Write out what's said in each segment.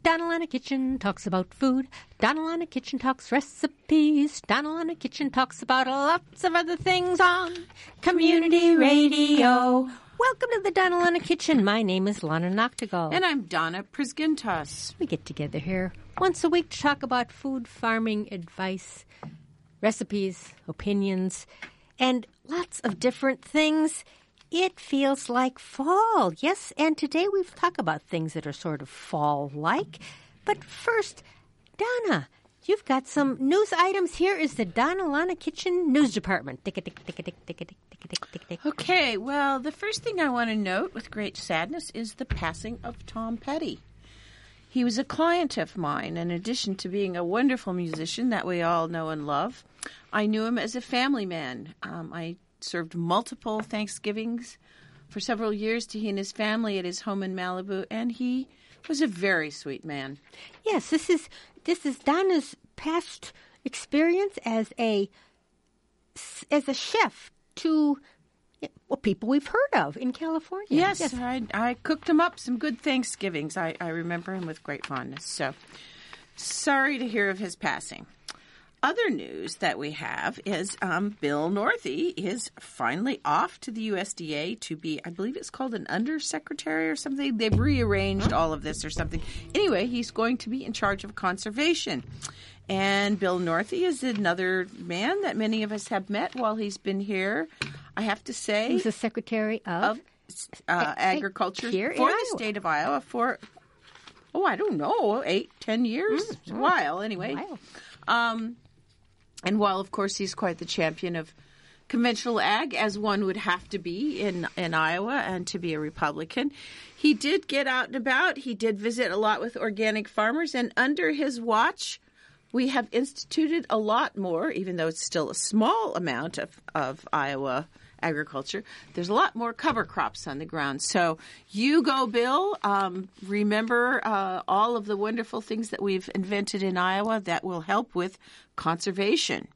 Donalana Kitchen talks about food. Donalana Kitchen talks recipes. Donalana Kitchen talks about lots of other things on Community Radio. Welcome to the Donalana Kitchen. My name is Lana Noctegal. And I'm Donna Prisgintas. We get together here once a week to talk about food, farming, advice, recipes, opinions, and lots of different things. It feels like fall, yes, and today we've talked about things that are sort of fall-like. But first, Donna, you've got some news items. Here is the Donalana Kitchen News Department. Okay, well, the first thing I want to note with great sadness is the passing of Tom Petty. He was a client of mine. In addition to being a wonderful musician that we all know and love, I knew him as a family man. I served multiple Thanksgivings for several years to he and his family at his home in Malibu, and he was a very sweet man. Yes, this is Donna's past experience as a chef to people we've heard of in California. Yes. I cooked him up some good Thanksgivings. I remember him with great fondness. So sorry to hear of his passing. Other news that we have is Bill Northey is finally off to the USDA to be, I believe it's called an undersecretary or something. They've rearranged all of this or something. Anyway, he's going to be in charge of conservation. And Bill Northey is another man that many of us have met while he's been here. I have to say, he's the secretary of agriculture here for the state of Iowa for, I don't know, 8-10 years? It's a while, anyway. And while, of course, he's quite the champion of conventional ag, as one would have to be in Iowa and to be a Republican, he did get out and about. He did visit a lot with organic farmers. And under his watch, we have instituted a lot more, even though it's still a small amount of Iowa agriculture. There's a lot more cover crops on the ground. So you go, Bill. Remember all of the wonderful things that we've invented in Iowa that will help with conservation.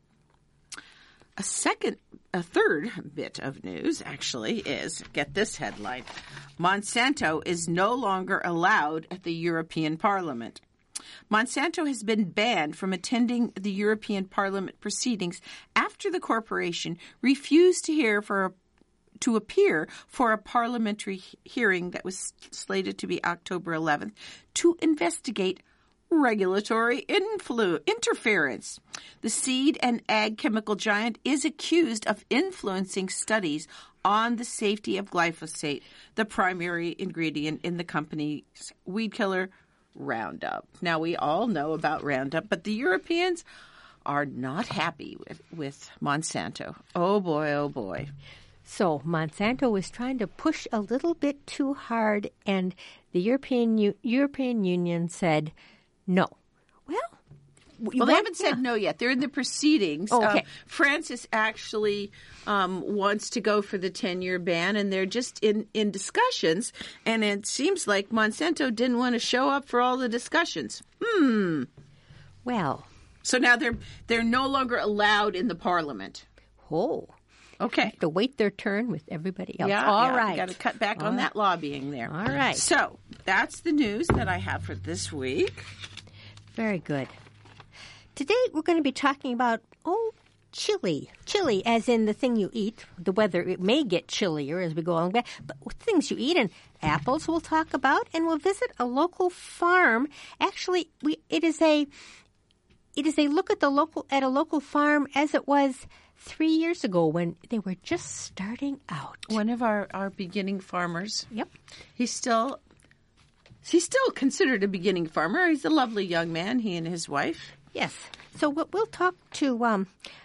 A third bit of news, actually, is, get this headline, Monsanto is no longer allowed at the European Parliament. Monsanto has been banned from attending the European Parliament proceedings after the corporation refused to appear for a parliamentary hearing that was slated to be October 11th to investigate regulatory interference. The seed and ag chemical giant is accused of influencing studies on the safety of glyphosate, the primary ingredient in the company's weed killer Roundup. Now, we all know about Roundup, but the Europeans are not happy with Monsanto. Oh, boy, oh, boy. So Monsanto was trying to push a little bit too hard, and the European Union said no. Well, they haven't said no yet. They're in the proceedings. Okay. Francis actually wants to go for the 10-year ban, and they're just in discussions. And it seems like Monsanto didn't want to show up for all the discussions. Well. So now they're no longer allowed in the Parliament. Oh. Okay. They have to wait their turn with everybody else. Yeah, all right. Got to cut back on that lobbying there. All right. So that's the news that I have for this week. Very good. Today we're going to be talking about, chili. Chili, as in the thing you eat. The weather, it may get chillier as we go along, but things you eat. And apples we'll talk about, and we'll visit a local farm. Actually, it is a look at a local farm as it was 3 years ago when they were just starting out. One of our beginning farmers. Yep. He's still considered a beginning farmer. He's a lovely young man, he and his wife. Yes. So we'll talk to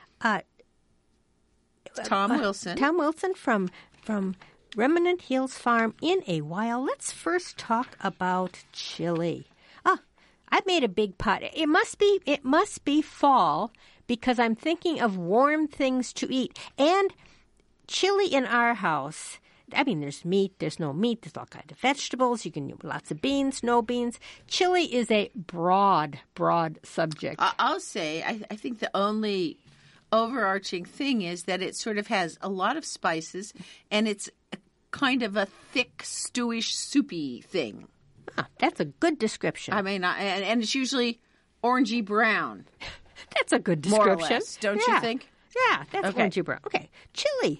Tom Wilson. Tom Wilson from Remnant Hills Farm in a while. Let's first talk about chili. I made a big pot. It must be fall because I'm thinking of warm things to eat. And chili in our house, I mean, there's meat, there's no meat, there's all kinds of vegetables. You can use lots of beans, no beans. Chili is a broad subject. I'll say, I think the only overarching thing is that it sort of has a lot of spices, and it's kind of a thick, stewish, soupy thing. Ah, that's a good description. I mean, and it's usually orangey brown. That's a good More or description. less, don't you think? Yeah, that's Okay. orangey brown. Okay, chili.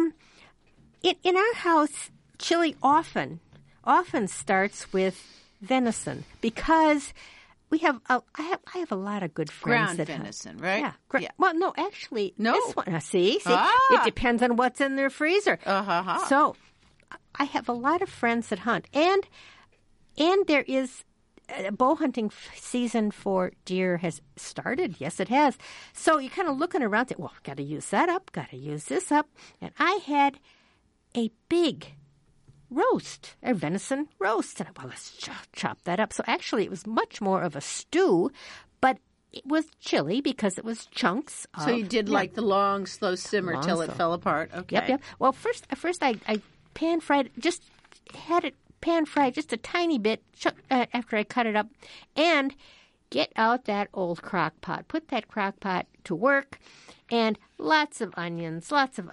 In our house, chili often starts with venison because we have I have a lot of good friends Ground that venison, right? Yeah. Yeah. Well, no, actually, No? this one. See, Ah. it depends on what's in their freezer. Uh-huh. So, I have a lot of friends that hunt, and there is bow hunting season for deer has started. Yes, it has. So you're kind of looking around, saying, "Well, got to use that up, got to use this up," and I had a big roast, a venison roast. And let's chop that up. So actually, it was much more of a stew, but it was chili because it was chunks. So you did like the long, slow simmer till it fell apart. Okay. Yep. Well, first I pan fried, just had it pan fried just a tiny bit after I cut it up, and get out that old crock pot. Put that crock pot to work, and lots of onions.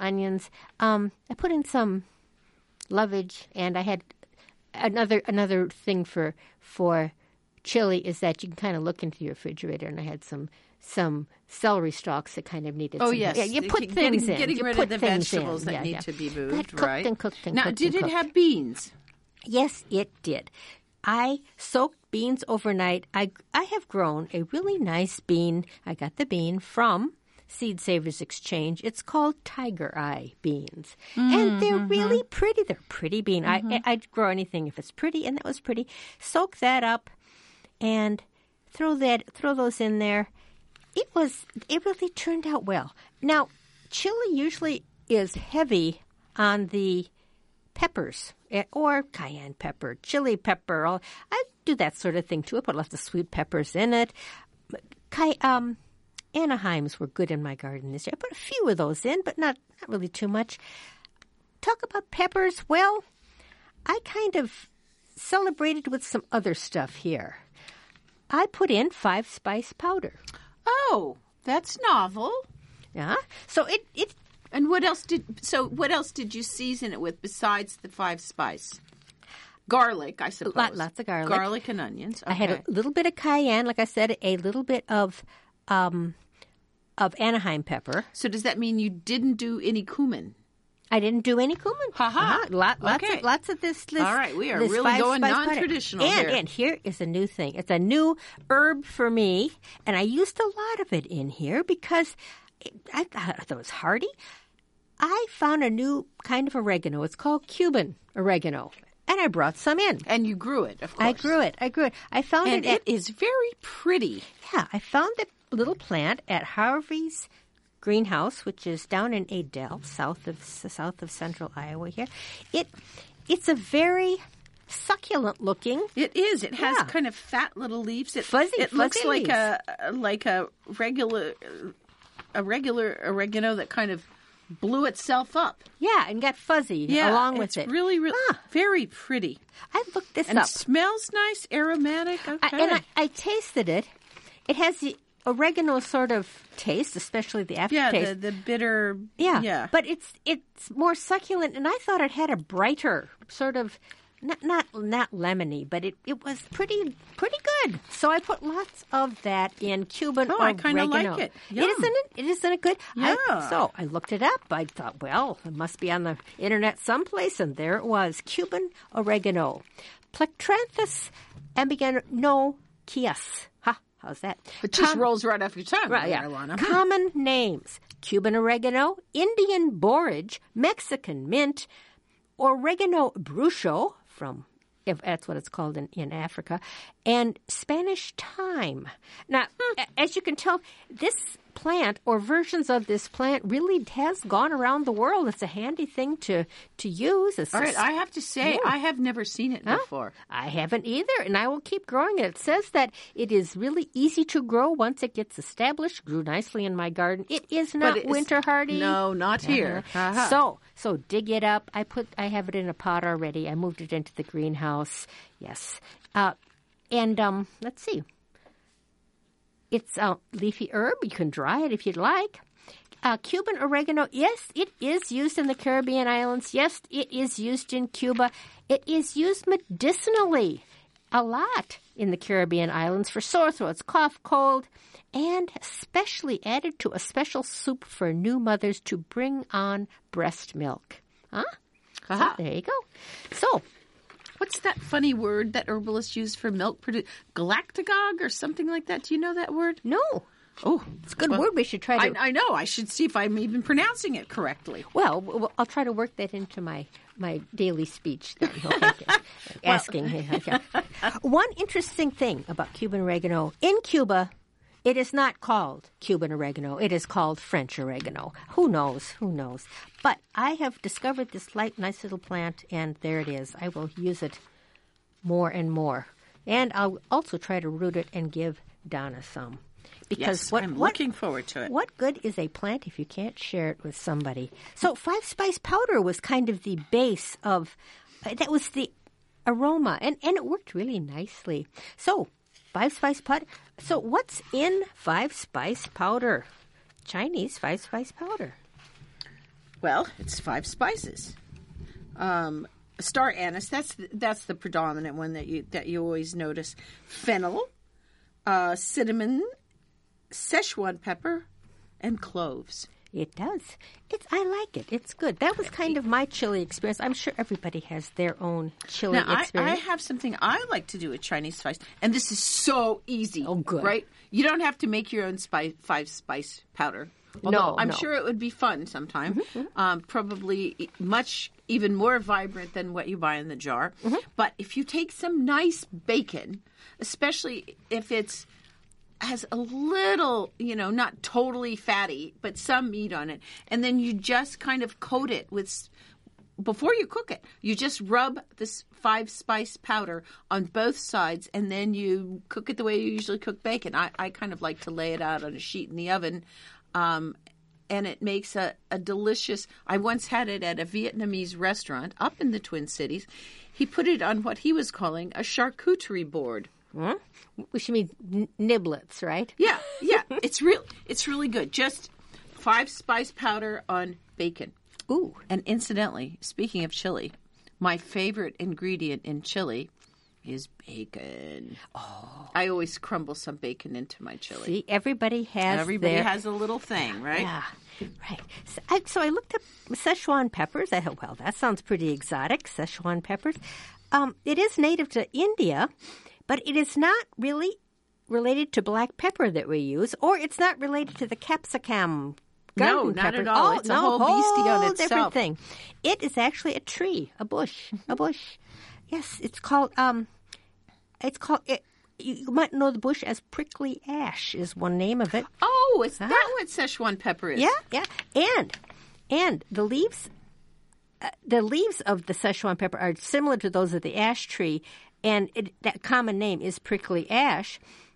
I put in some lovage, and I had another thing for chili is that you can kind of look into your refrigerator, and I had some celery stalks that kind of needed. Oh some, yes, yeah, you put things in. Getting You rid put of the things vegetables in. that need to be moved, That cooked right? and cooked and now, cooked did and it cooked. have beans? Yes, it did. I soaked beans overnight. I have grown a really nice bean. I got the bean from Seed Savers Exchange. It's called Tiger Eye beans. And they're really pretty. They're pretty bean. I'd grow anything if it's pretty, and that was pretty. Soak that up and throw those in there. It really turned out well. Now, chili usually is heavy on the peppers, or cayenne pepper, chili pepper. I do that sort of thing too. I put lots of sweet peppers in it. Anaheims were good in my garden this year. I put a few of those in, but not really too much. Talk about peppers. Well, I kind of celebrated with some other stuff here. I put in 5-spice powder. Oh, that's novel. Yeah. So it And what else did you season it with besides the 5-spice? Garlic, I suppose. Lots of garlic. Garlic and onions. Okay. I had a little bit of cayenne, like I said, a little bit of Anaheim pepper. So does that mean you didn't do any cumin? I didn't do any cumin. Ha-ha. Lots of this. All right, we are this really going 5-spice powder. non-traditional here. And here is a new thing. It's a new herb for me, and I used a lot of it in here because I thought it was hardy. I found a new kind of oregano. It's called Cuban oregano, and I brought some in. And you grew it, of course. I grew it. I found And it. it is very pretty. Yeah, I found the little plant at Harvey's greenhouse, which is down in Adel, south of central Iowa here. It's a very succulent looking. It is. It has Yeah. kind of fat little leaves. It Fuzzy looks like leaves. a regular oregano that kind of blew itself up. Yeah, and got fuzzy along with it. It's really very pretty. I looked this And up. it smells nice, aromatic. Okay. I tasted it. It has the oregano sort of taste, especially the aftertaste. the bitter. Yeah, but it's more succulent, and I thought it had a brighter sort of not lemony, but it was pretty good. So I put lots of that in Cuban oregano. I kind of like it. Yum. Isn't it good? Yeah. So I looked it up. I thought, well, it must be on the internet someplace, and there it was: Cuban oregano, Plectranthus ambigenochias. How's that? It just rolls right off your tongue, Right, yeah. Ilana. Common names: Cuban oregano, Indian borage, Mexican mint, oregano brucho, if that's what it's called in Africa, and Spanish thyme. Now, as you can tell, this plant or versions of this plant really has gone around the world. It's a handy thing to use. All right, I have to say, I have never seen it before. I haven't either, and I will keep growing it. It says that it is really easy to grow once it gets established. Grew nicely in my garden. It is not winter hardy. No, not here. So dig it up. I have it in a pot already. I moved it into the greenhouse. Yes, and let's see. It's a leafy herb. You can dry it if you'd like. Cuban oregano, yes, it is used in the Caribbean islands. Yes, it is used in Cuba. It is used medicinally. a lot in the Caribbean islands for sore throats, cough, cold, and especially added to a special soup for new mothers to bring on breast milk. Huh? Uh-huh. So there you go. So, What's that funny word that herbalists use for milk? Galactagogue or something like that? Do you know that word? no. Oh, It's a good word. We should try to... I know. I should see if I'm even pronouncing it correctly. Well, I'll try to work that into my daily speech. Then. Okay. Asking. Okay. One interesting thing about Cuban oregano, in Cuba, it is not called Cuban oregano. It is called French oregano. Who knows? But I have discovered this nice little plant, and there it is. I will use it more and more. And I'll also try to root it and give Donna some. Because I'm looking forward to it. What good is a plant if you can't share it with somebody? So 5-spice powder was kind of the base of, that was the aroma, and it worked really nicely. So 5-spice powder. So what's in 5-spice powder? Chinese 5-spice powder. Well, it's 5 spices. Star anise, that's the predominant one that you always notice. Fennel, cinnamon, Szechuan pepper, and cloves. It does. I like it. It's good. That was kind of my chili experience. I'm sure everybody has their own chili experience. I have something I like to do with Chinese spice, and this is so easy. Oh, good. Right? You don't have to make your own 5-spice powder. Although I'm sure it would be fun sometime. Probably much even more vibrant than what you buy in the jar. But if you take some nice bacon, especially if it's has a little, not totally fatty, but some meat on it. And then you just kind of coat it with, before you cook it, you just rub this 5-spice powder on both sides, and then you cook it the way you usually cook bacon. I kind of like to lay it out on a sheet in the oven, and it makes a delicious, I once had it at a Vietnamese restaurant up in the Twin Cities. He put it on what he was calling a charcuterie board. Which means niblets, right? Yeah. It's really good. Just 5-spice powder on bacon. Ooh. And incidentally, speaking of chili, my favorite ingredient in chili is bacon. Oh. I always crumble some bacon into my chili. See, everybody has a little thing, right? Yeah, right. So I looked up Szechuan peppers. I thought, well, that sounds pretty exotic, Szechuan peppers. It is native to India, but it is not really related to black pepper that we use, or it's not related to the capsicum garden not pepper. at all. It's a whole beastie on itself. Different thing. It is actually a tree, a bush. Yes, it's called. You might know the bush as prickly ash is one name of it. Oh, is that what Szechuan pepper is? Yeah, and the leaves of the Szechuan pepper are similar to those of the ash tree, and that common name is prickly ash.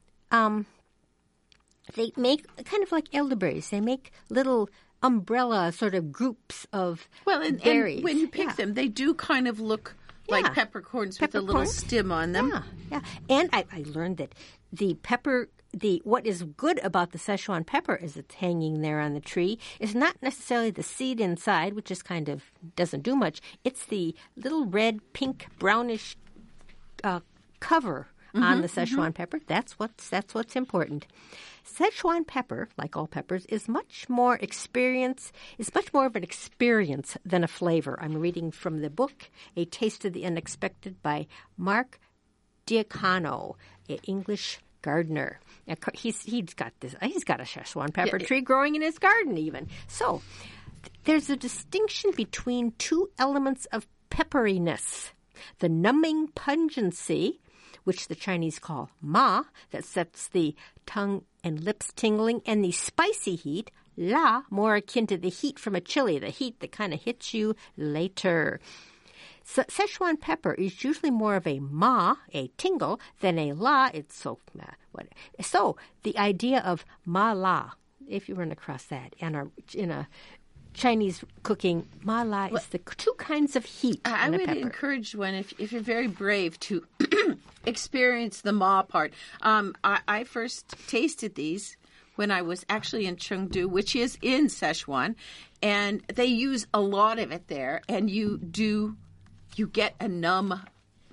They make kind of like elderberries. They make little umbrella sort of groups of berries. And when you pick them, they do kind of look like peppercorns with a little stem on them. Yeah. And I learned that what is good about the Szechuan pepper is it's hanging there on the tree is not necessarily the seed inside, which is kind of doesn't do much. It's the little red, pink, brownish cover on the Szechuan pepper. That's what's important. Szechuan pepper, like all peppers, is much more of an experience than a flavor. I'm reading from the book A Taste of the Unexpected by Mark Diacano, an English gardener. He's got a Szechuan pepper tree growing in his garden even. So there's a distinction between two elements of pepperiness: the numbing pungency, which the Chinese call ma, that sets the tongue and lips tingling, and the spicy heat, la, more akin to the heat from a chili, the heat that kind of hits you later. So Szechuan pepper is usually more of a ma, a tingle, than a la. It's so the idea of ma la, if you run across that in a Chinese cooking, ma la is the two kinds of heat. I would encourage one, if you're very brave, to experience the ma part. I first tasted these when I was actually in Chengdu, which is in Szechuan, and they use a lot of it there, and you get a numb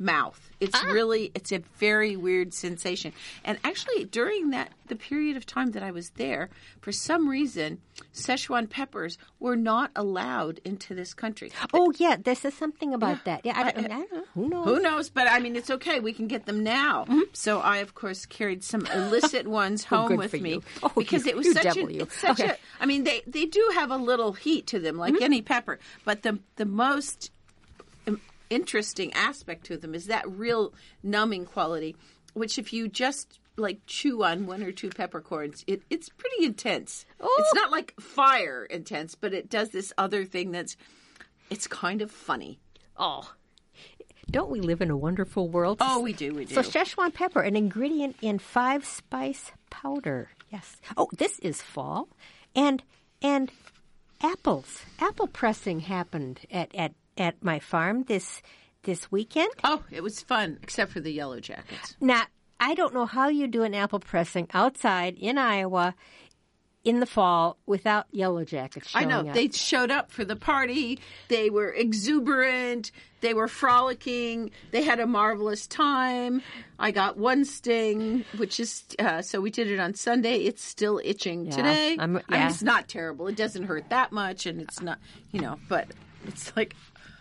mouth. It's it's a very weird sensation. And actually, during the period of time that I was there, for some reason, Szechuan peppers were not allowed into this country. Oh, yeah, this is something about that. Yeah, I don't know. Who knows? Who knows? But, I mean, it's okay. We can get them now. Mm-hmm. So I, of course, carried some illicit ones home with me. Because it was such a... I mean, they do have a little heat to them, like any pepper. But the most interesting aspect to them is that real numbing quality, which if you just like chew on one or two peppercorns, it's pretty intense. Oh. It's not like fire intense, but it does this other thing it's kind of funny. Oh, don't we live in a wonderful world? Oh, we do. So Szechuan pepper, an ingredient in 5-spice powder. Yes. Oh, this is fall, and apples. Apple pressing happened at my farm this weekend. Oh, it was fun, except for the yellow jackets. Now, I don't know how you do an apple pressing outside in Iowa in the fall without yellow jackets showing up. They showed up for the party. They were exuberant. They were frolicking. They had a marvelous time. I got one sting, which is, so we did it on Sunday. It's still itching today. I mean, it's not terrible. It doesn't hurt that much, and it's not, but it's like...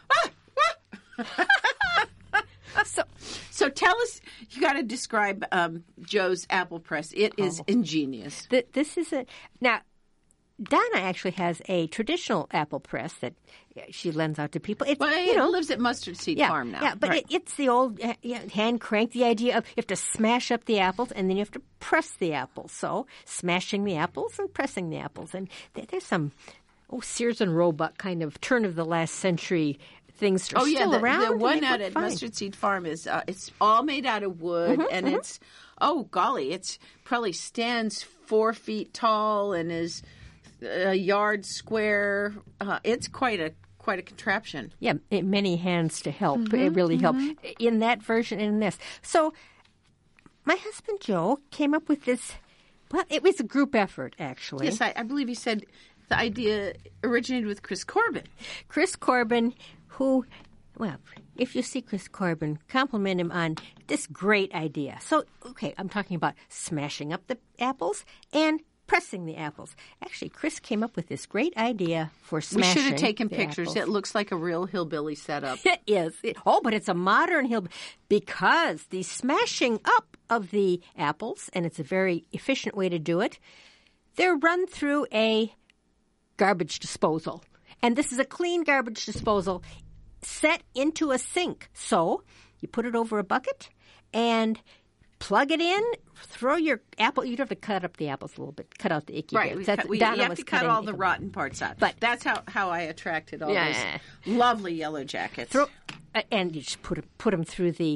So tell us, you got to describe Joe's apple press. It is ingenious. This is now, Donna actually has a traditional apple press that she lends out to people. It lives at Mustard Seed Farm now. Yeah, but it's the old hand crank. The idea of you have to smash up the apples and then you have to press the apples. So smashing the apples and pressing the apples, and there's some Sears and Roebuck kind of turn of the last century things are still around. The one out at Mustard Seed Farm is it's all made out of wood, and it's it's probably stands 4 feet tall and is a yard square. It's quite a contraption. Yeah, many hands to help. It really helped in that version and in this. So my husband Joe came up with this. Well, it was a group effort, actually. Yes, I believe he said the idea originated with Chris Corbin. Chris Corbin, who, well, if you see Chris Corbin, compliment him on this great idea. So, okay, I'm talking about smashing up the apples and pressing the apples. Actually, Chris came up with this great idea for smashing. We should have taken pictures. Apples. It looks like a real hillbilly setup. It is. But it's a modern hillbilly because the smashing up of the apples, and it's a very efficient way to do it, they're run through a garbage disposal. And this is a clean garbage disposal set into a sink. So you put it over a bucket and plug it in, throw your apple. You don't have to cut up the apples a little bit. Cut out the icky bits. You have to cut all the rotten parts out. But that's how I attracted all those lovely yellow jackets. And you just put them through the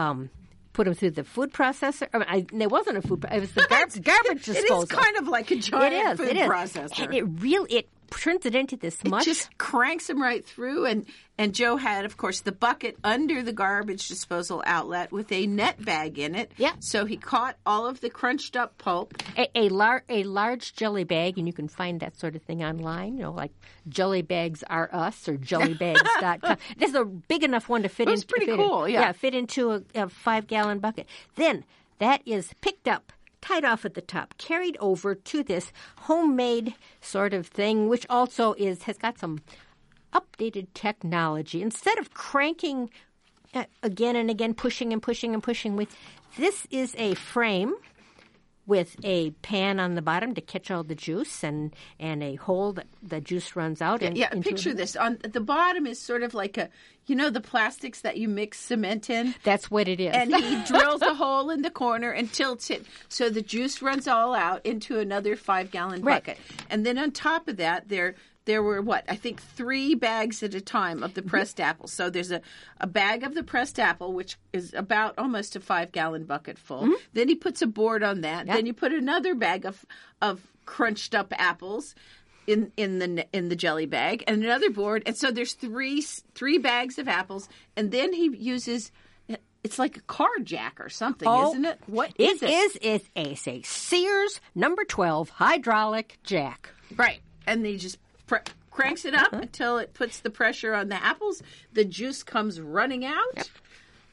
food processor. I mean, it wasn't a food. It was the garbage disposal. It is kind of like a giant food processor. And it turns it into this much. It just cranks them right through. And Joe had, of course, the bucket under the garbage disposal outlet with a net bag in it. Yeah. So he caught all of the crunched up pulp. A large jelly bag, and you can find that sort of thing online. Like Jelly Bags Are Us or jellybags.com. This is a big enough one to fit in. It's pretty cool, fit into a 5-gallon bucket. Then that is picked up, tied off at the top, carried over to this homemade sort of thing, which also has got some updated technology. Instead of cranking again and again, pushing and pushing and pushing with, this is a frame with a pan on the bottom to catch all the juice and a hole that the juice runs out. Picture this. On the bottom is sort of like the plastics that you mix cement in? That's what it is. And he drills a hole in the corner and tilts it so the juice runs all out into another 5-gallon bucket. And then on top of that, there were, I think 3 bags at a time of the pressed apples. So there's a bag of the pressed apple, which is about almost a 5-gallon bucket full. Mm-hmm. Then he puts a board on that. Yep. Then you put another bag of crunched up apples in the jelly bag and another board. And so there's three bags of apples. And then he uses... It's like a car jack or something, isn't it? What is it? It's a Sears number 12 hydraulic jack. Right. And they just... cranks it up until it puts the pressure on the apples. The juice comes running out. Yep.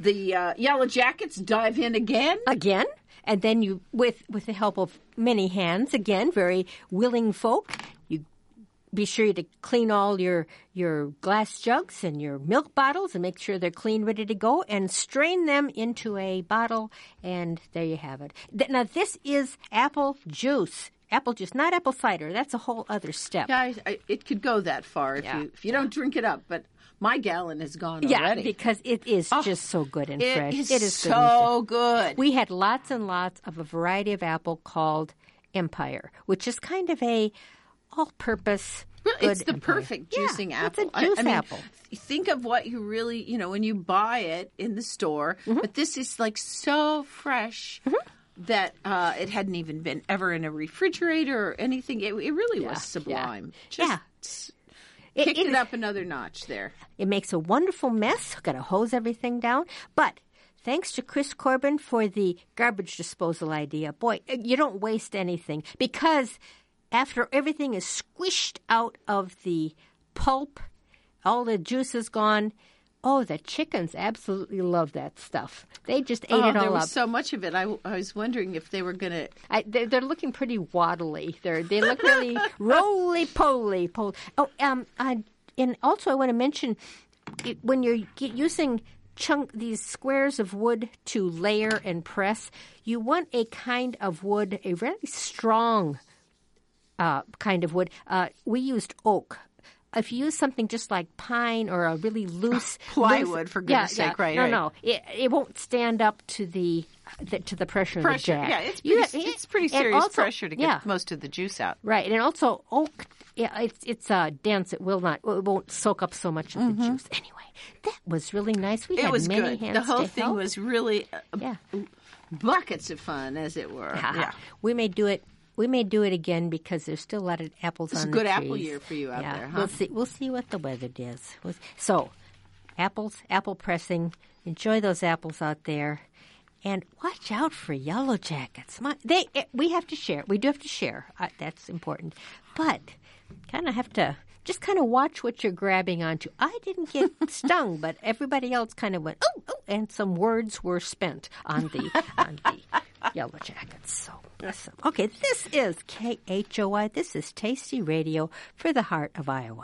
The Yellow Jackets dive in again. And then you, with the help of many hands, again, very willing folk, you be sure to clean all your glass jugs and your milk bottles and make sure they're clean, ready to go, and strain them into a bottle, and there you have it. Now, this is apple juice. Apple juice, not apple cider. That's a whole other step. Yeah, it could go that far if you don't drink it up, but my gallon is gone already. Yeah, because it is just so good and fresh. It is so good. We had lots and lots of a variety of apple called Empire, which is kind of a all-purpose good It's the Empire. perfect juicing apple. It's a juice apple. Think of what you really, when you buy it in the store, but this is like so fresh that it hadn't even been ever in a refrigerator or anything. It really was sublime. Just kicked it up another notch there. It makes a wonderful mess. Got to hose everything down. But thanks to Chris Corbin for the garbage disposal idea. Boy, you don't waste anything because after everything is squished out of the pulp, all the juice is gone. Oh, the chickens absolutely love that stuff. They just ate it all up. There was so much of it. I was wondering if they were going to... They're looking pretty waddly. They look really roly-poly. Oh, and also I want to mention, when you're using these squares of wood to layer and press, you want a kind of wood, a really strong kind of wood. We used oak. If you use something just like pine or a really loose plywood, for goodness sake, right? No, it won't stand up to the pressure of the jack. Yeah, it's pretty serious pressure to get most of the juice out. Right, and also oak, it's dense. It won't soak up so much of the juice. Anyway, that was really nice. We had many hands. The whole to thing help. was really buckets of fun, as it were. Yeah. We may do it. We may do it again because there's still a lot of apples on the trees. It's a good apple year for you out there, huh? We'll see what the weather does. So, apple pressing. Enjoy those apples out there. And watch out for Yellow Jackets. We have to share. We do have to share. That's important. But kind of have to just kind of watch what you're grabbing onto. I didn't get stung, but everybody else kind of went, oh, and some words were spent on the Yellow Jackets. So bless them. Okay, this is KHOI. This is Tasty Radio for the heart of Iowa.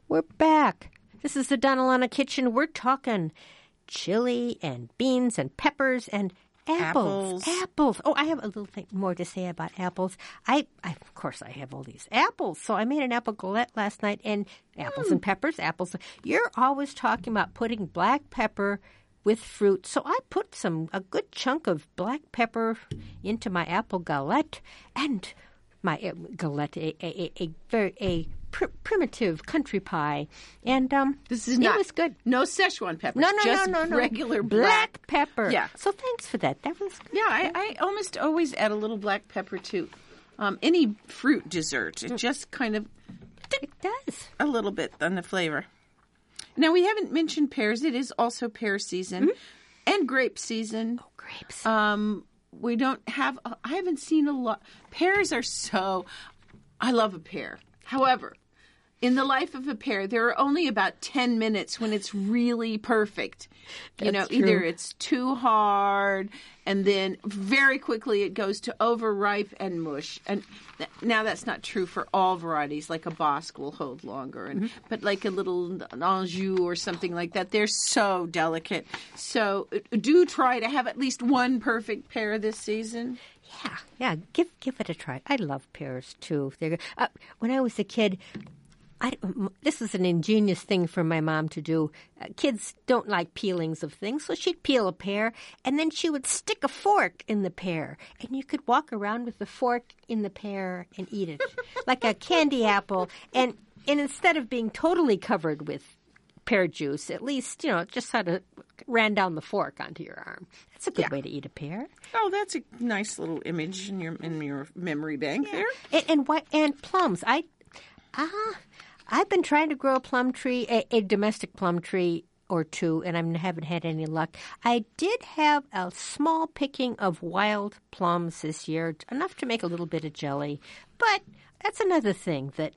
We're back. This is the Donalana Kitchen. We're talking chili and beans and peppers and apples. Apples. Oh, I have a little thing more to say about apples. Of course, I have all these apples. So I made an apple galette last night, and apples and peppers, apples. You're always talking about putting black pepper with fruit. So I put a good chunk of black pepper into my apple galette, and my galette, a very primitive country pie, and this is it was good. No Szechuan pepper. No, regular black pepper. Yeah. So thanks for that. That was good. Yeah. I almost always add a little black pepper to any fruit dessert. It just kind of It does a little bit on the flavor. Now we haven't mentioned pears. It is also pear season and grape season. Oh, grapes. We don't have. I haven't seen a lot. Pears are so. I love a pear. However, in the life of a pear, there are only about 10 minutes when it's really perfect. That's true. Either it's too hard, and then very quickly it goes to overripe and mush. And now that's not true for all varieties. Like a Bosque will hold longer, but like a little Anjou or something like that, they're so delicate. So do try to have at least one perfect pear this season. Yeah. Give it a try. I love pears too. When I was a kid, this is an ingenious thing for my mom to do. Kids don't like peelings of things, so she'd peel a pear, and then she would stick a fork in the pear, and you could walk around with the fork in the pear and eat it like a candy apple. And instead of being totally covered with pear juice, at least, just sort of ran down the fork onto your arm. That's a good way to eat a pear. Oh, that's a nice little image in your memory bank there. And plums. I've been trying to grow a plum tree, a domestic plum tree or two, and I haven't had any luck. I did have a small picking of wild plums this year, enough to make a little bit of jelly. But that's another thing that.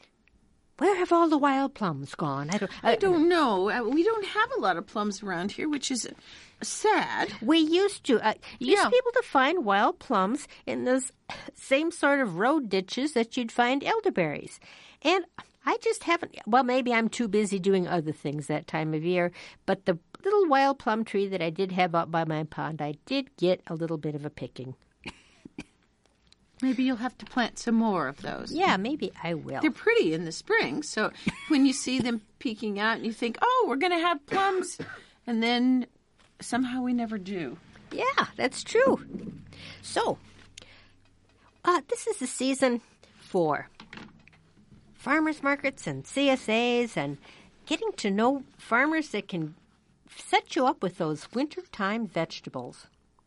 Where have all the wild plums gone? I don't know. We don't have a lot of plums around here, which is sad. We used to. You used to be able to find wild plums in those same sort of road ditches that you'd find elderberries. And I just haven't. Well, maybe I'm too busy doing other things that time of year. But the little wild plum tree that I did have out by my pond, I did get a little bit of a picking. Maybe you'll have to plant some more of those. Yeah, maybe I will. They're pretty in the spring. So when you see them peeking out and you think, oh, we're going to have plums, and then somehow we never do. Yeah, that's true. So, this is the season for farmers markets and CSAs and getting to know farmers that can set you up with those wintertime vegetables.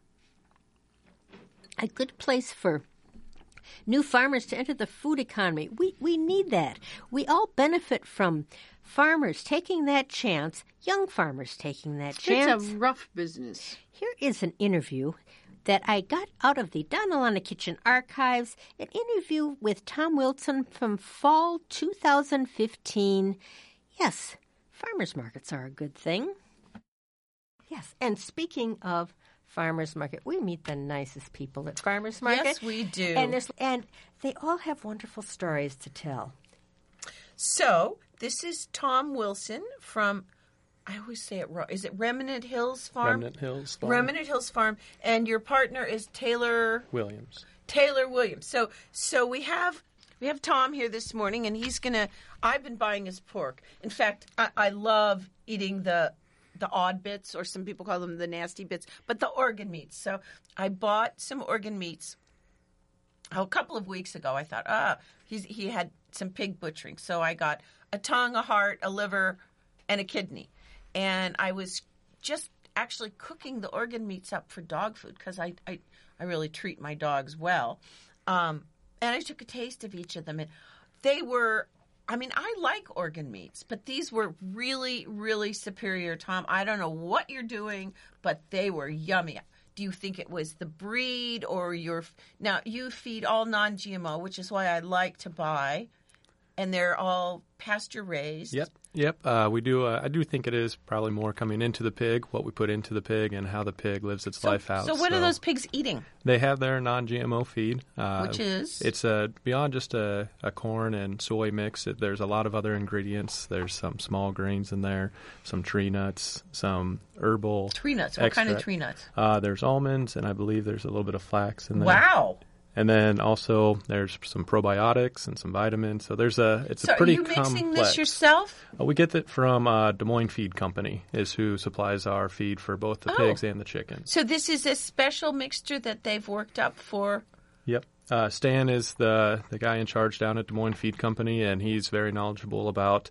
A good place for new farmers to enter the food economy. We need that. We all benefit from farmers taking that chance, young farmers taking that chance. It's a rough business. Here is an interview that I got out of the Donalana Kitchen archives, an interview with Tom Wilson from fall 2015. Yes, farmers markets are a good thing. Yes, and speaking of farmers market, we meet the nicest people at farmers market. Yes, we do. And they all have wonderful stories to tell. So, this is Tom Wilson from, I always say it wrong, is it Remnant Hills Farm? Remnant Hills Farm. Remnant Hills Farm. And your partner is Taylor Williams. Taylor Williams. So we have Tom here this morning, and I've been buying his pork. In fact, I love eating the odd bits, or some people call them the nasty bits, but the organ meats. So I bought some organ meats a couple of weeks ago. I thought, he had some pig butchering. So I got a tongue, a heart, a liver, and a kidney. And I was just actually cooking the organ meats up for dog food because I really treat my dogs well. And I took a taste of each of them. And they were... I like organ meats, but these were really, really superior, Tom. I don't know what you're doing, but they were yummy. Do you think it was the breed or now you feed all non-GMO, which is why I like to buy, and they're all pasture raised. Yep. Yep, we do. I do think it is probably more coming into the pig, what we put into the pig, and how the pig lives its life out. So what are those pigs eating? They have their non-GMO feed. Which is? It's beyond just a corn and soy mix. There's a lot of other ingredients. There's some small grains in there, some tree nuts, some herbal Tree nuts. What kind of tree nuts? There's almonds, and I believe there's a little bit of flax in there. Wow. And then also there's some probiotics and some vitamins. So it's a pretty complex. So are you mixing this yourself? We get it from Des Moines Feed Company, is who supplies our feed for both the pigs and the chickens. So this is a special mixture that they've worked up for? Yep. Stan is the guy in charge down at Des Moines Feed Company, and he's very knowledgeable about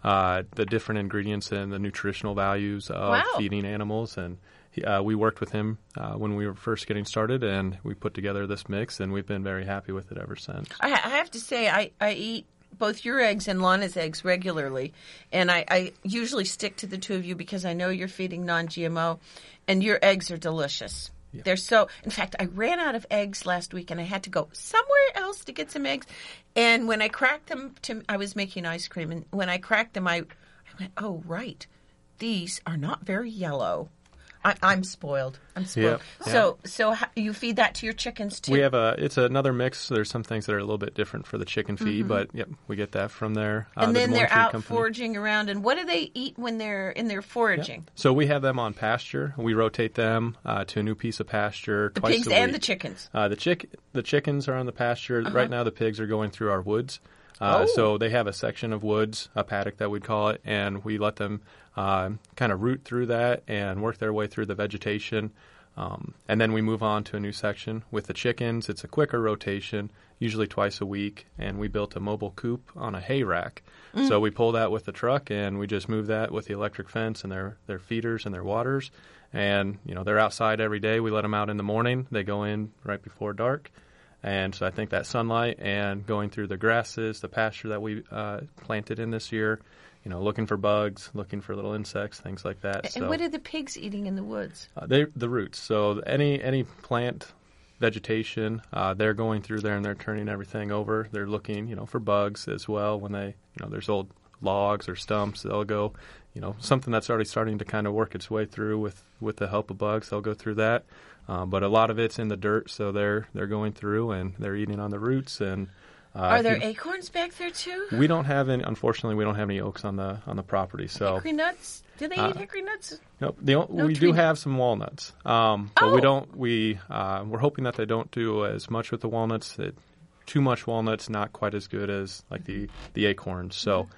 the different ingredients and the nutritional values of feeding animals. And we worked with him when we were first getting started, and we put together this mix, and we've been very happy with it ever since. I have to say, I eat both your eggs and Lana's eggs regularly, and I usually stick to the two of you because I know you're feeding non-GMO, and your eggs are delicious. Yeah. They're so. In fact, I ran out of eggs last week, and I had to go somewhere else to get some eggs. And when I cracked them, I was making ice cream, and when I cracked them, I went, "Oh, right, these are not very yellow." I'm spoiled. Yeah. So you feed that to your chickens too? We have it's another mix. There's some things that are a little bit different for the chicken feed, but yep, we get that from there. And then they're out foraging around. And what do they eat when they're in their foraging? Yep. So we have them on pasture. We rotate them to a new piece of pasture twice a week. The pigs and the chickens? The chickens are on the pasture. Right now the pigs are going through our woods. So they have a section of woods, a paddock that we'd call it, and we let them kind of root through that and work their way through the vegetation. And then we move on to a new section. With the chickens, it's a quicker rotation, usually twice a week, and we built a mobile coop on a hay rack. So we pull that with the truck, and we just move that with the electric fence and their feeders and their waters. And, they're outside every day. We let them out in the morning. They go in right before dark. And so I think that sunlight and going through the grasses, the pasture that we planted in this year, looking for bugs, looking for little insects, things like that. And what are the pigs eating in the woods? The roots. So any plant vegetation, they're going through there and they're turning everything over. They're looking, for bugs as well. When they, there's old logs or stumps, they'll go, something that's already starting to kind of work its way through with the help of bugs. They'll go through that. But a lot of it's in the dirt, so they're going through and they're eating on the roots. And are there acorns back there too? We don't have any. Unfortunately, we don't have any oaks on the property. So hickory nuts? Do they eat hickory nuts? Nope. We do have some walnuts, but we don't. We're hoping that they don't do as much with the walnuts. Too much walnuts, not quite as good as like the acorns. So.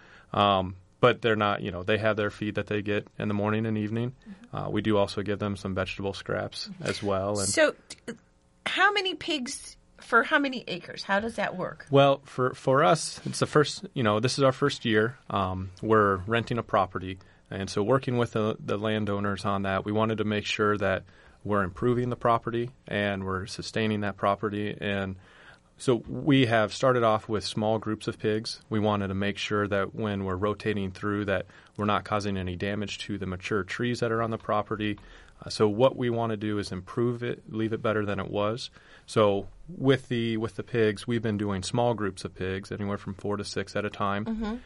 But they're not, they have their feed that they get in the morning and evening. We do also give them some vegetable scraps as well. And so how many pigs for how many acres? How does that work? Well, for us, it's the first, this is our first year. We're renting a property. And so working with the landowners on that, we wanted to make sure that we're improving the property and we're sustaining that property. And so we have started off with small groups of pigs. We wanted to make sure that when we're rotating through that we're not causing any damage to the mature trees that are on the property. So what we want to do is improve it, leave it better than it was. So with the pigs, we've been doing small groups of pigs, anywhere from 4 to 6 at a time.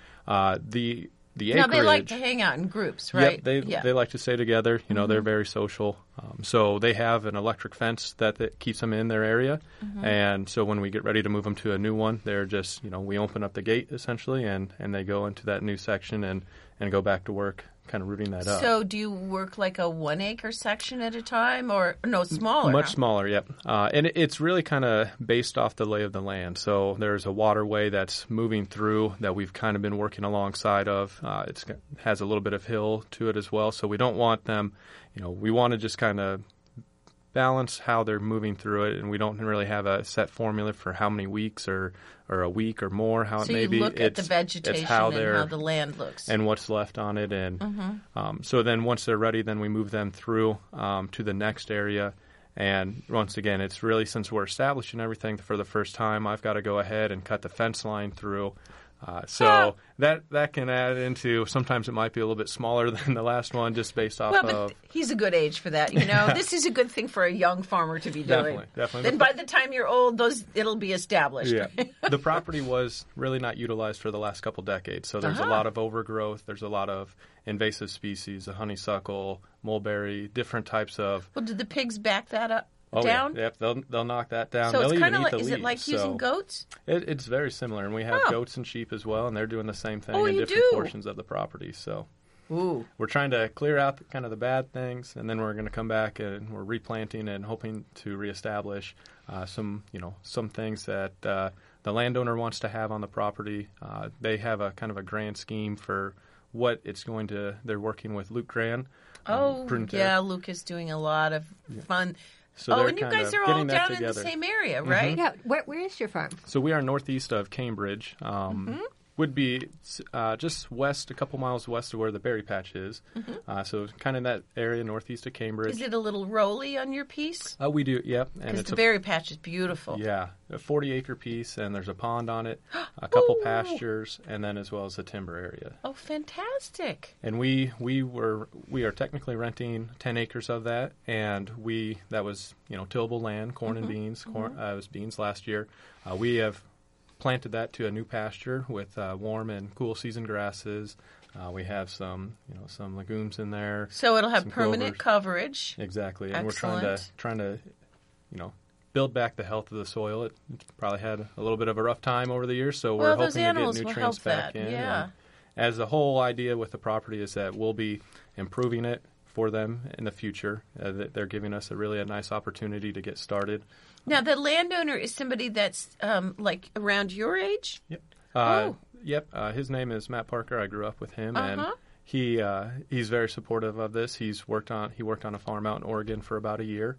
The acreage, now, they like to hang out in groups, right? Yep, they like to stay together. They're very social. So they have an electric fence that keeps them in their area. And so when we get ready to move them to a new one, they're just, we open up the gate, essentially, and they go into that new section and go back to work, kind of rooting that up. So do you work like a 1 acre section at a time or, no, smaller? Much smaller, yep. And it's really kind of based off the lay of the land. So there's a waterway that's moving through that we've kind of been working alongside of. It has a little bit of hill to it as well. So we don't want them, we want to just kind of balance how they're moving through it, and we don't really have a set formula for how many weeks or a week or more, how it may be. So you look at the vegetation and how the land looks. And what's left on it. And so then once they're ready, then we move them through to the next area. And once again, it's really, since we're establishing everything for the first time, I've got to go ahead and cut the fence line through. So that can add into, sometimes it might be a little bit smaller than the last one just based off Well, of. but he's a good age for that. You know, this is a good thing for a young farmer to be doing. Definitely. Then by the time you're old, it'll be established. Yeah. The property was really not utilized for the last couple decades. So there's a lot of overgrowth. There's a lot of invasive species, the honeysuckle, mulberry, different types of. Well, did the pigs back that up? Oh, down? Yeah. Yep, they'll knock that down. So they'll it's even kind of eat like, the is leaves. it like using goats? It's very similar, and we have goats and sheep as well, and they're doing the same thing in you different do? portions of the property. So Ooh. we're trying to clear out kind of the bad things, and then we're going to come back and we're replanting and hoping to reestablish some things that the landowner wants to have on the property. They have a kind of a grand scheme for what it's going to. They're working with Luke Gran. Luke is doing a lot of fun. So and you guys are all down in the same area, right? Yeah. Where is your farm? So we are northeast of Cambridge. Would be just west, a couple miles west of where the berry patch is. So kind of that area northeast of Cambridge. Is it a little rolly on your piece? We do, yep. Because the berry patch is beautiful. Yeah, a 40-acre piece, and there's a pond on it, a couple pastures, and then as well as a timber area. Oh, fantastic! And we are technically renting 10 acres of that, and that was tillable land, corn and beans. It was beans last year. We have planted that to a new pasture with warm and cool season grasses. We have some legumes in there. So it'll have permanent coverage. Exactly, and Excellent. we're trying to build back the health of the soil. It probably had a little bit of a rough time over the years, so we're hoping to get nutrients back in. Yeah. And as the whole idea with the property is that we'll be improving it for them in the future. They're giving us a nice opportunity to get started. Now, the landowner is somebody that's like around your age? Yep. Yep. His name is Matt Parker. I grew up with him, and he's very supportive of this. He worked on a farm out in Oregon for about a year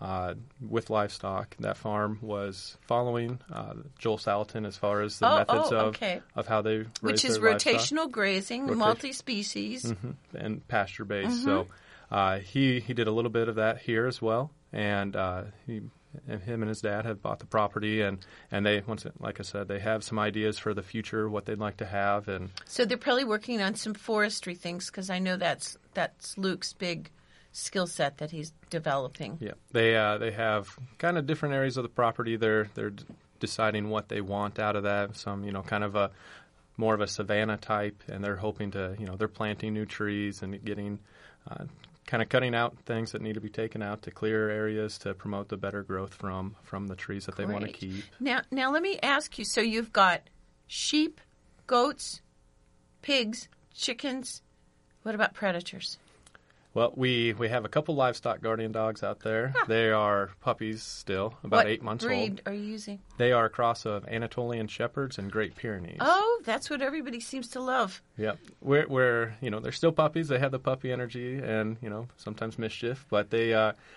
with livestock. That farm was following Joel Salatin as far as the methods of how they raise which is their rotational livestock. grazing, multi-species, and pasture based. So he did a little bit of that here as well, and him and his dad have bought the property, and they, like I said, they have some ideas for the future, what they'd like to have, and so they're probably working on some forestry things because I know that's Luke's big skill set that he's developing. Yeah, they have kind of different areas of the property. They're deciding what they want out of that. Some kind of more of a savanna type, and they're hoping to they're planting new trees and getting. Kind of cutting out things that need to be taken out to clear areas to promote the better growth from the trees that they want to keep. Now let me ask you, so you've got sheep, goats, pigs, chickens. What about predators? Well, we have a couple livestock guardian dogs out there. They are puppies still, about 8 months old. What breed are you using? They are a cross of Anatolian Shepherds and Great Pyrenees. Oh, that's what everybody seems to love. Yep. We're they're still puppies. They have the puppy energy and, sometimes mischief, but they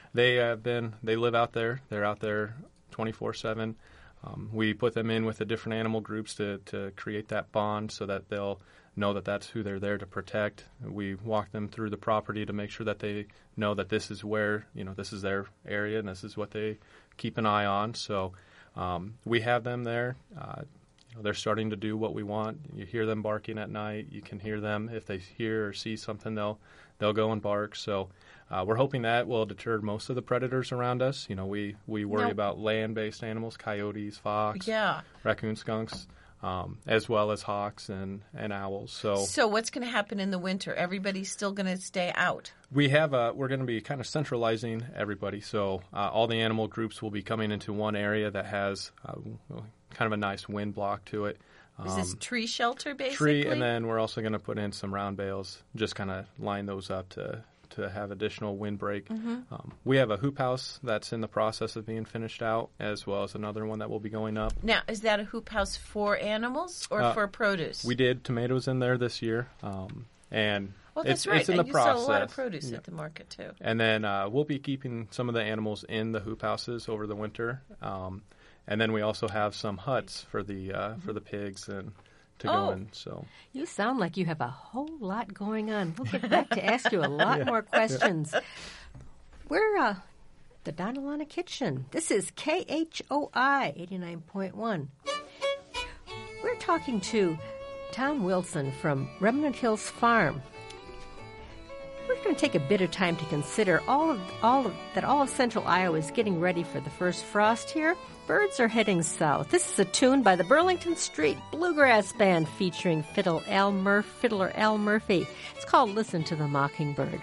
live out there. They're out there 24/7. We put them in with the different animal groups to create that bond so that they'll know that that's who they're there to protect. We walk them through the property to make sure that they know that this is where, this is their area and this is what they keep an eye on. So we have them there. They're starting to do what we want. You hear them barking at night. You can hear them. If they hear or see something, they'll go and bark. So we're hoping that will deter most of the predators around us. We worry about land-based animals, coyotes, fox, raccoon, skunks. As well as hawks and owls. So what's going to happen in the winter? Everybody's still going to stay out. We're going to be kind of centralizing everybody. So all the animal groups will be coming into one area that has kind of a nice wind block to it. Is this tree shelter, basically? Tree, and then we're also going to put in some round bales, just kind of line those up to have additional windbreak. We have a hoop house that's in the process of being finished out, as well as another one that will be going up. Now, is that a hoop house for animals or for produce? We did tomatoes in there this year, and that's right. It's in the you process. Sell a lot of produce at the market too. And then we'll be keeping some of the animals in the hoop houses over the winter, and then we also have some huts for the pigs and. To go in, so you sound like you have a whole lot going on. We'll get back to ask you a lot more questions. We're the Donalana Kitchen. This is KHOI 89.1. We're talking to Tom Wilson from Remnant Hills Farm. We're going to take a bit of time to consider all of Central Iowa is getting ready for the first frost here. Birds are heading south. This is a tune by the Burlington Street Bluegrass Band featuring fiddler Al Murphy. It's called Listen to the Mockingbird.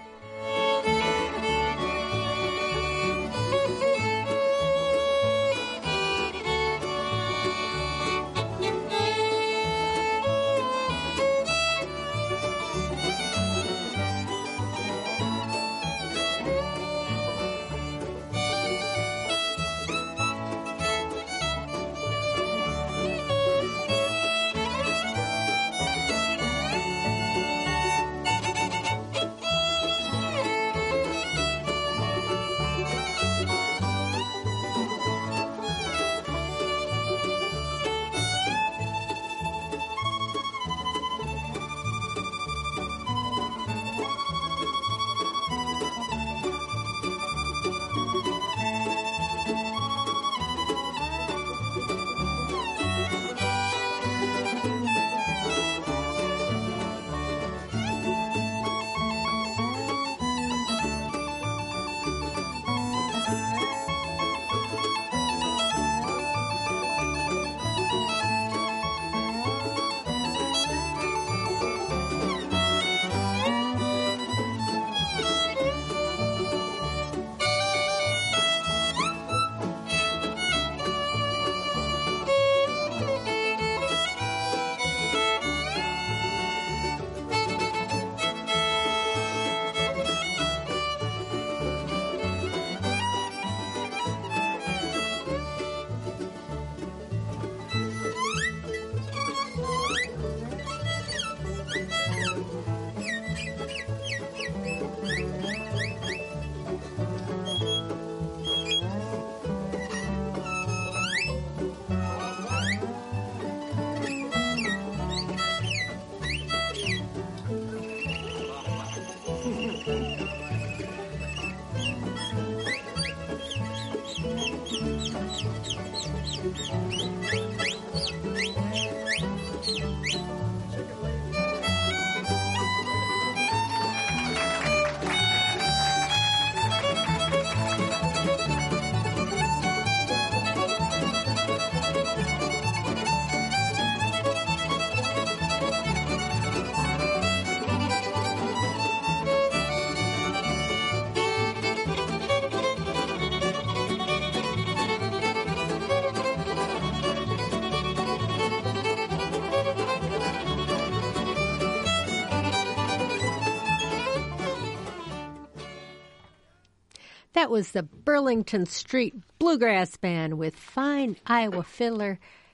That was the Burlington Street Bluegrass Band with fine Iowa fiddler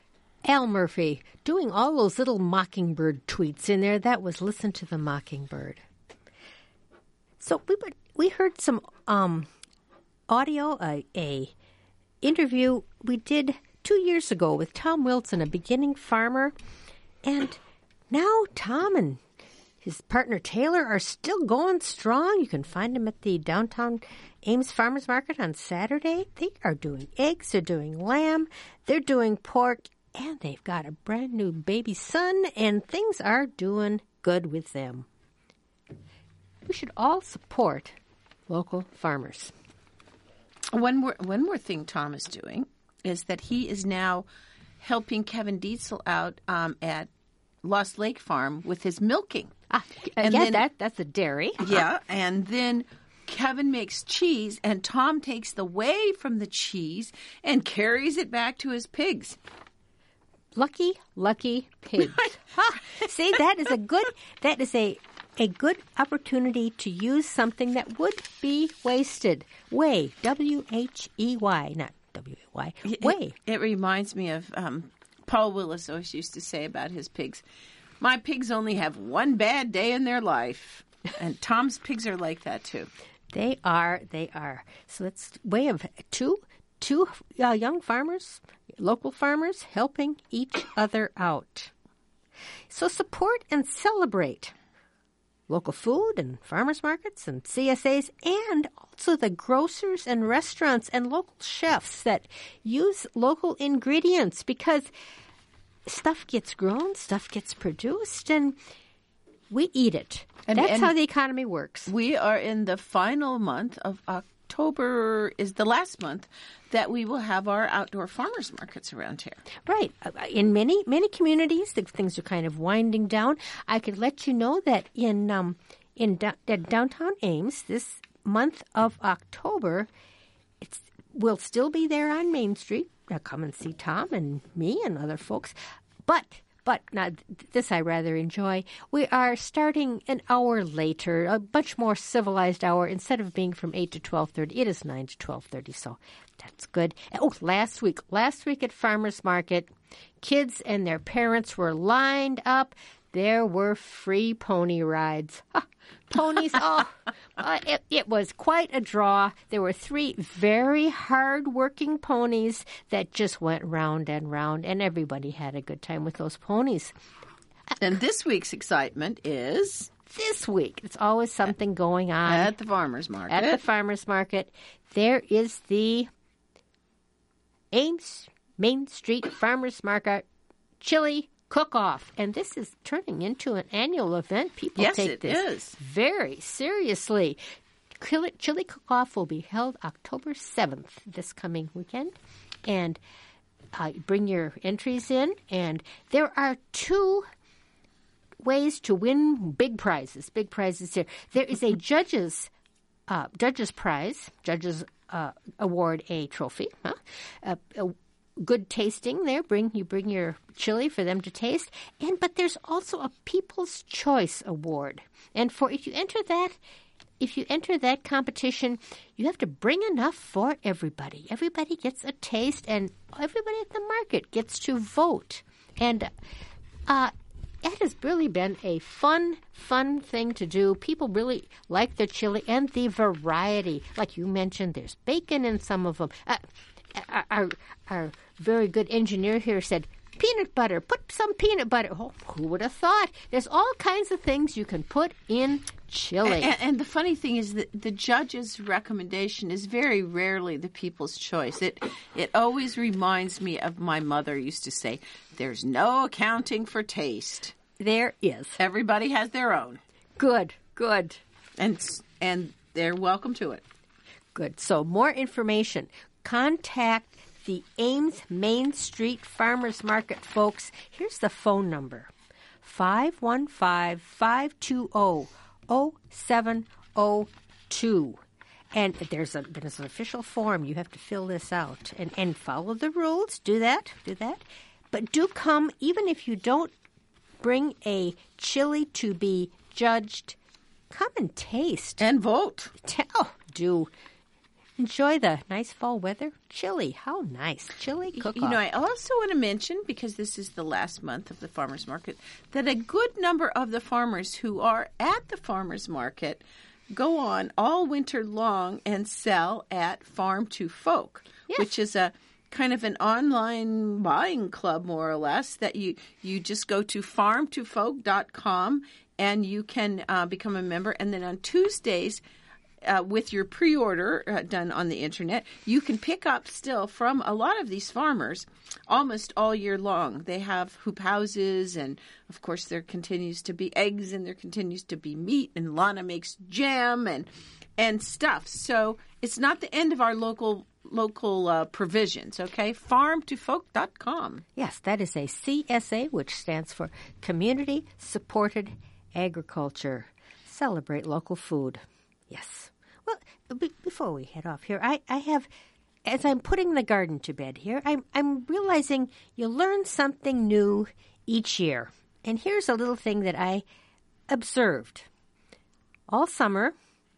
Al Murphy doing all those little mockingbird tweets in there. That was Listen to the Mockingbird. So we heard some audio, a interview we did 2 years ago with Tom Wilson, a beginning farmer. And now Tom and his partner Taylor are still going strong. You can find them at the downtown Ames Farmers Market on Saturday. They are doing eggs, they're doing lamb, they're doing pork, and they've got a brand new baby son, and things are doing good with them. We should all support local farmers. One more thing Tom is doing is that he is now helping Kevin Dietzel out at Lost Lake Farm with his milking. That's a dairy. Yeah, and then Kevin makes cheese, and Tom takes the whey from the cheese and carries it back to his pigs. Lucky pigs. See, that is a good opportunity to use something that would be wasted. Whey, W-H-E-Y, not W-A-Y, whey. It reminds me of Paul Willis always used to say about his pigs, my pigs only have one bad day in their life. And Tom's pigs are like that, too. They are. So it's a way of two young farmers, local farmers, helping each other out. So support and celebrate local food and farmers markets and CSAs, and also the grocers and restaurants and local chefs that use local ingredients, because stuff gets grown, stuff gets produced, and we eat it. And That's how the economy works. We are in the final month of October, is the last month that we will have our outdoor farmers markets around here. Right. In many communities, things are kind of winding down. I could let you know that in downtown Ames, this month of October, we'll still be there on Main Street. Now come and see Tom and me and other folks. But now this I rather enjoy. We are starting an hour later, a much more civilized hour. Instead of being from 8 to 12:30, it is 9 to 12:30, so that's good. Oh, last week at Farmers Market, kids and their parents were lined up. There were free pony rides. Ponies, it was quite a draw. There were 3 very hard-working ponies that just went round and round, and everybody had a good time with those ponies. And this week's excitement is... This week, it's always something going on. At the farmers market. At the farmers market, there is the Ames Main Street Farmers Market Chili Cook-Off. And this is turning into an annual event. People take this very seriously. Chili Cook-Off will be held October 7th, this coming weekend. And bring your entries in. And there are 2 ways to win big prizes. Big prizes here. There is a judge's prize. Judges award a trophy. A good tasting there. You bring your chili for them to taste. But there's also a People's Choice Award. And if you enter that competition, you have to bring enough for everybody. Everybody gets a taste, and everybody at the market gets to vote. And it has really been a fun thing to do. People really like the chili and the variety. Like you mentioned, there's bacon in some of them. Our very good engineer here said, peanut butter, put some peanut butter. Oh, who would have thought? There's all kinds of things you can put in chili. And the funny thing is that the judge's recommendation is very rarely the people's choice. It always reminds me of my mother used to say, there's no accounting for taste. There is. Everybody has their own. Good. And they're welcome to it. Good. So more information. Contact the Ames Main Street Farmers Market folks. Here's the phone number. 515-520-0702. And there's an official form. You have to fill this out and follow the rules. Do that. But do come, even if you don't bring a chili to be judged, come and taste. And vote. Do. Enjoy the nice fall weather. Chili, how nice. Chili cook-off. You know, I also want to mention, because this is the last month of the farmers market, that a good number of the farmers who are at the farmers market go on all winter long and sell at Farm to Folk, which is a kind of an online buying club, more or less, that you just go to farmtofolk.com and you can become a member. And then on Tuesdays, with your pre-order done on the internet, you can pick up still from a lot of these farmers almost all year long. They have hoop houses, and of course there continues to be eggs, and there continues to be meat, and Lana makes jam and stuff. So it's not the end of our local provisions, okay? Farmtofolk.com. Yes, that is a CSA, which stands for Community Supported Agriculture. Celebrate local food. Yes. Well, before we head off here, I have, as I'm putting the garden to bed here, I'm realizing you learn something new each year. And here's a little thing that I observed. All summer,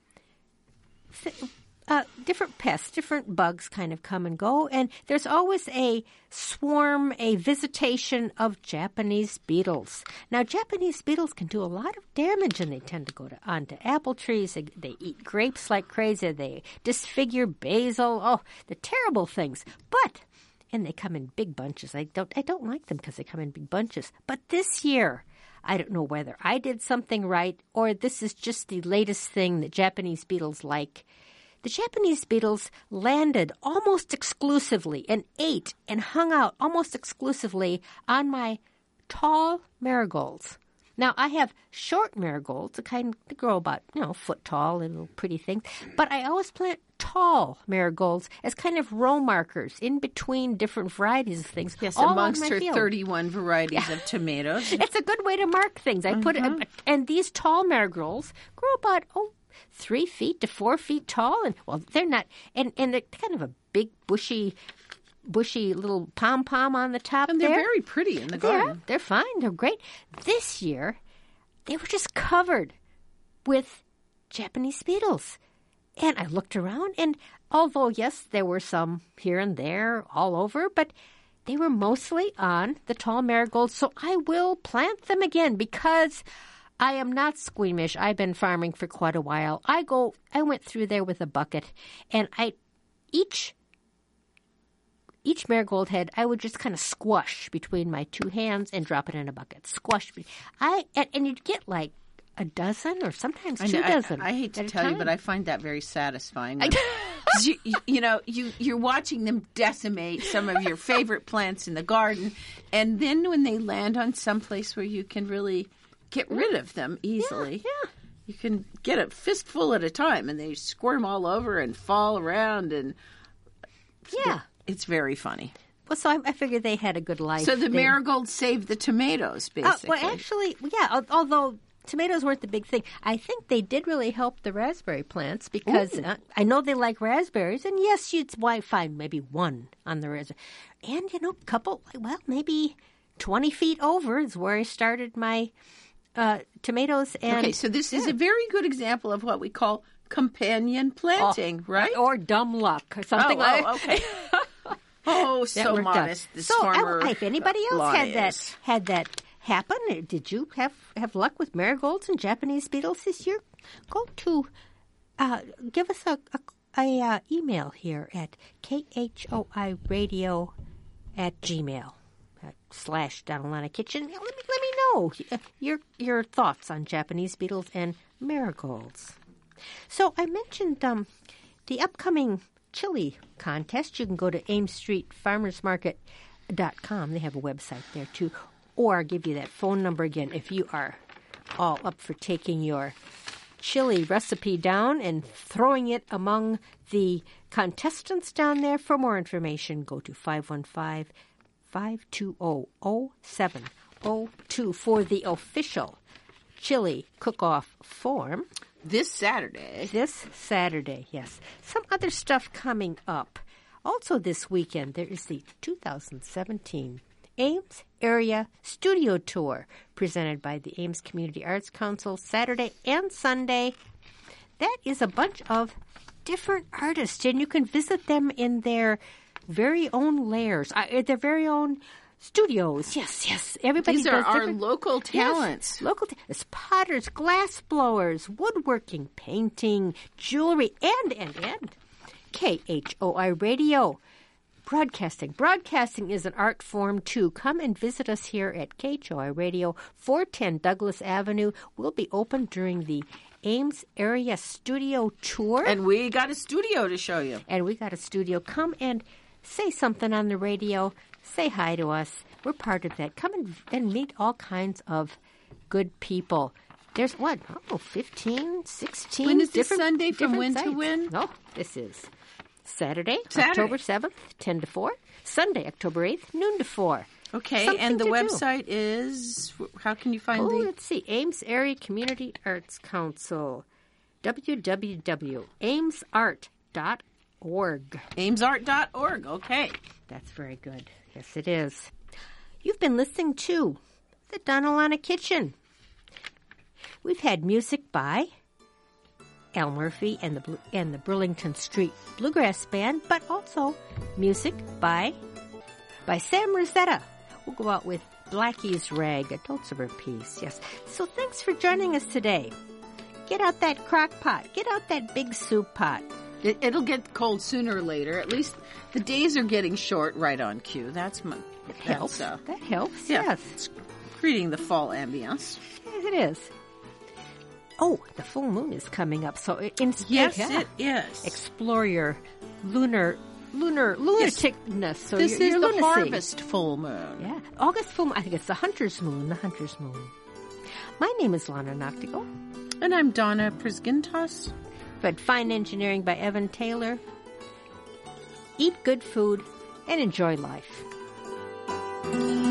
different pests, different bugs kind of come and go, and there's always a swarm, a visitation of Japanese beetles. Now, Japanese beetles can do a lot of damage, and they tend to go onto apple trees. They eat grapes like crazy. They disfigure basil. Oh, the terrible things. And they come in big bunches. I don't like them because they come in big bunches. But this year, I don't know whether I did something right or this is just the latest thing that Japanese beetles like. the Japanese beetles landed almost exclusively and ate and hung out almost exclusively on my tall marigolds. Now, I have short marigolds, they grow about, foot tall, little pretty things. But I always plant tall marigolds as kind of row markers in between different varieties of things. Yes, all amongst on my her field. 31 varieties of tomatoes. It's a good way to mark things. I put it, and these tall marigolds grow about 3 feet to 4 feet tall, and they're not, and they're kind of a big bushy little pom-pom on the top. And they're there. very pretty in the garden. They're fine. They're great. This year, they were just covered with Japanese beetles. And I looked around, and although, yes, there were some here and there all over, but they were mostly on the tall marigolds. So I will plant them again because I am not squeamish. I've been farming for quite a while. I went through there with a bucket, and each marigold head, I would just kind of squash between my two hands and drop it in a bucket. Squash. And you'd get like a dozen or sometimes 2 dozen. I hate to tell you, but I find that very satisfying. You're watching them decimate some of your favorite plants in the garden, and then when they land on some place where you can really get rid of them easily, you can get a fistful at a time, and they squirm all over and fall around, and it's very funny. Well, so I figured they had a good life. So the marigolds saved the tomatoes, basically. Well, actually, although tomatoes weren't the big thing, I think they did really help the raspberry plants because I know they like raspberries, and yes, you'd find maybe one on the raspberry. And, maybe 20 feet over is where I started my tomatoes. And okay, so this is a very good example of what we call companion planting, right? Or dumb luck or something like that. Okay. So modest this farmer. If anybody else Lonnie had that happen, did you have luck with marigolds and Japanese beetles this year? Go to give us a email here at khoiradio@gmail. /Donalana Kitchen. Let me know your thoughts on Japanese beetles and marigolds. So I mentioned the upcoming chili contest. You can go to AmesStreetFarmersMarket.com. They have a website there too. Or I'll give you that phone number again if you are all up for taking your chili recipe down and throwing it among the contestants down there. For more information, go to 515-520-0702 for the official chili cook-off form. This Saturday, yes. Some other stuff coming up. Also this weekend, there is the 2017 Ames Area Studio Tour presented by the Ames Community Arts Council Saturday and Sunday. That is a bunch of different artists, and you can visit them in their very own lairs, their very own studios. Yes. Everybody these are our local talents. Yes, there's potters, glass blowers, woodworking, painting, jewelry, and KHOI Radio. Broadcasting. Broadcasting is an art form, too. Come and visit us here at KHOI Radio, 410 Douglas Avenue. We'll be open during the Ames Area Studio Tour. And we got a studio to show you. Come and say something on the radio. Say hi to us. We're part of that. Come and meet all kinds of good people. There's 15, 16 When is this different Sunday from when sites. to when? No, this is Saturday, October 7th, 10 to 4. Sunday, October 8th, noon to 4. Okay, Something and the to website is, how can you find let's see, Ames Area Community Arts Council, www.amesart.org. amesart.org, okay. That's very good. Yes, it is. You've been listening to the Donalana Kitchen. We've had music by Al Murphy and the Burlington Street Bluegrass Band, but also music by Sam Rosetta. We'll go out with Blackie's Rag, a Dulcimer piece. Yes. So thanks for joining us today. Get out that crock pot. Get out that big soup pot. It'll get cold sooner or later. At least the days are getting short right on cue. That helps. That helps, yeah, yes. It's creating the fall ambience. Yes, it is. Oh, the full moon is coming up. So instead, Yes, it is. explore your lunaticness. So This your is the lunacy. harvest full moon. Yeah, August full moon. I think it's the hunter's moon. The hunter's moon. My name is Lana Noctigal. And I'm Donna Prisgintas. Read Fine Engineering by Evan Taylor. Eat good food and enjoy life.